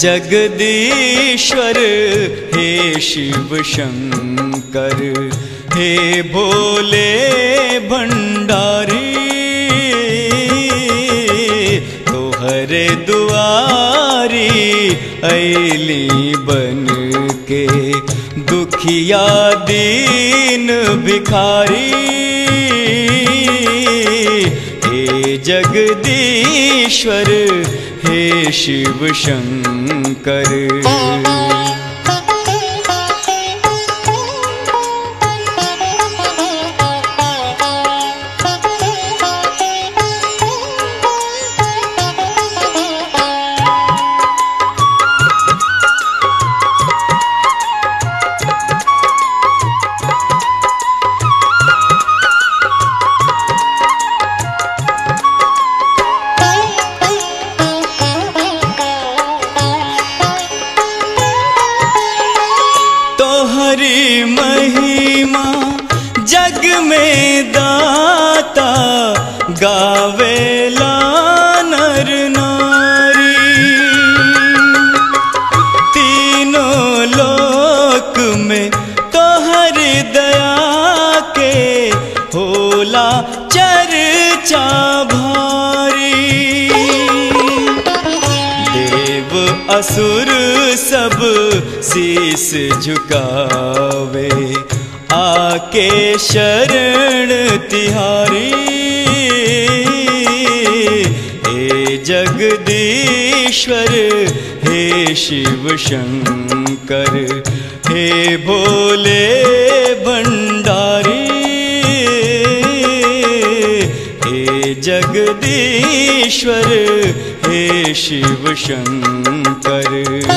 जगदीश्वर हे शिव शंकर, हे भोले भंडारी, तोहरे दुआरी ऐली बन के दुखिया दीन भिखारी। हे जगदीश्वर हे शिव शंकर। हरि महिमा जग में दाता, गावेला नर नारी। तीनों लोक में तोहरी दया के होला चर्चा भारी। देव असुर सब शीस झुकावे, आके शरण तिहारी। हे जगदीश्वर हे शिव शंकर, हे भोले भंडारी। हे जगदीश्वर हे शिव शंकर।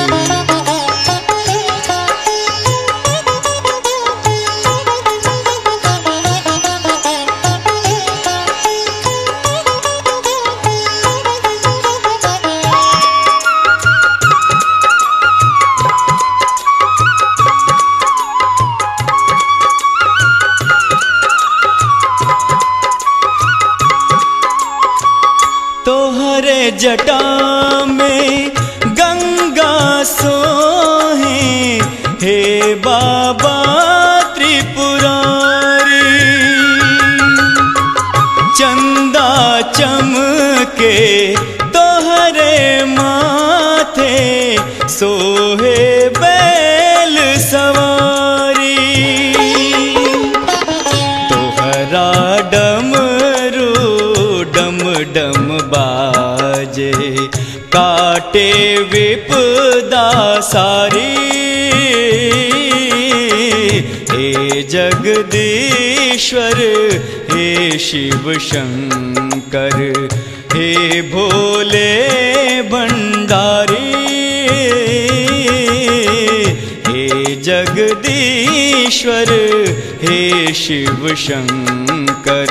तोहरे जटा में गंगा सोहे, हे बाबा त्रिपुरारी। चंदा चमके तोहरे माथे, सोहे बैल सवारी। तोहरा डमरू डम डम बाजे, काटे विपदा सारी। हे जगदीश्वर हे शिव शंकर, हे भोले भंडारी। हे जगदीश्वर हे शिव शंकर।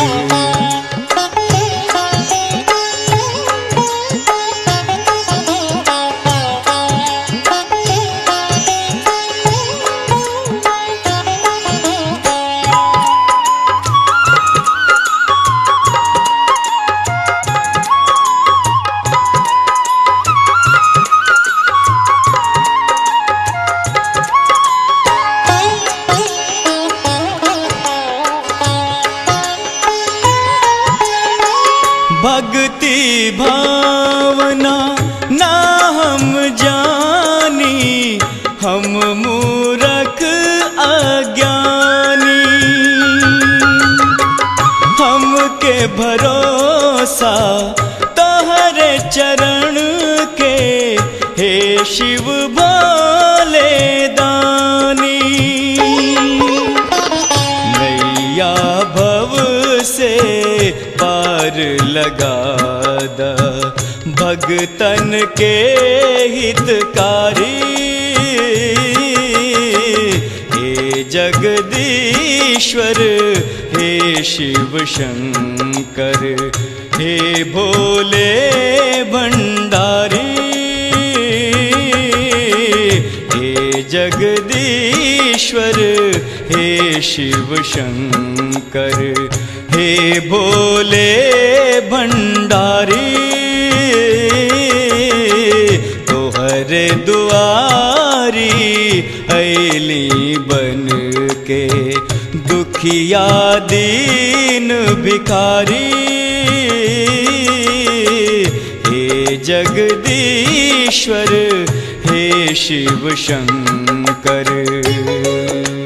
भक्ति भावना ना हम जानी, हम मूरख अज्ञानी। हमके भरोसा तोहरे चरण के, हे शिव भोले दानी। नैया भव से पार लगा दा, भगतन के हितकारी। हे जगदीश्वर हे शिव शंकर, हे भोले भंडारी। हे जगदीश्वर हे शिव शंकर, हे भोले भंडारी। तोहरे तोहर दुआरी ऐली बन के दुखिया दीन भिखारी। हे जगदीश्वर हे शिव शंकर।